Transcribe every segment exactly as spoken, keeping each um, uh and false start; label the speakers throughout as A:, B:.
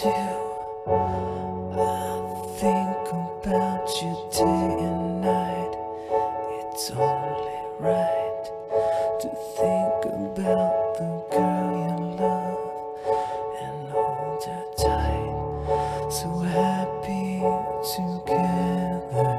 A: too. I think about you day and night. It's only right to think about the girl you love and hold her tight. So happy together.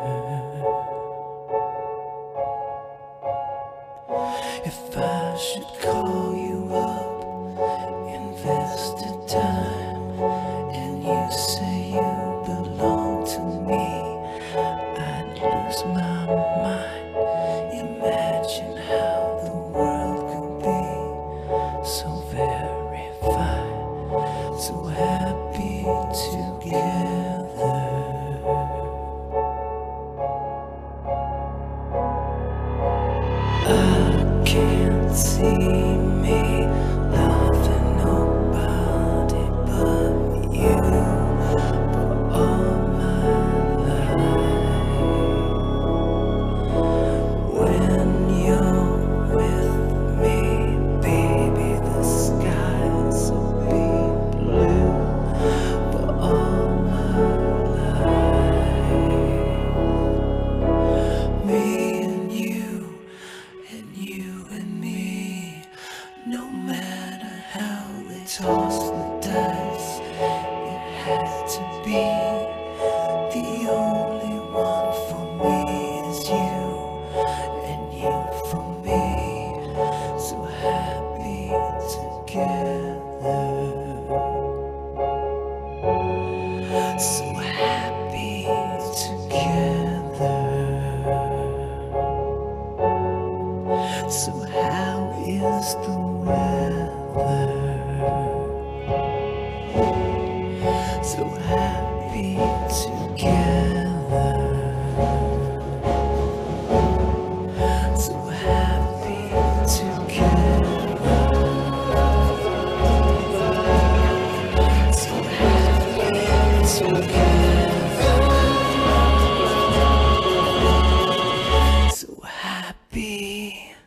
A: If I should call you up, invest the time, and you say you belong to me, I'd lose my mind. Imagine how the world could be so very fine, so happy together. I can't see me loving nobody but you for all my life. When you're with me, baby, the skies will be blue for all my life. Me and you, and you and me, no matter how they toss the dice, it had to be. The only one for me is you, and you for me, so happy together.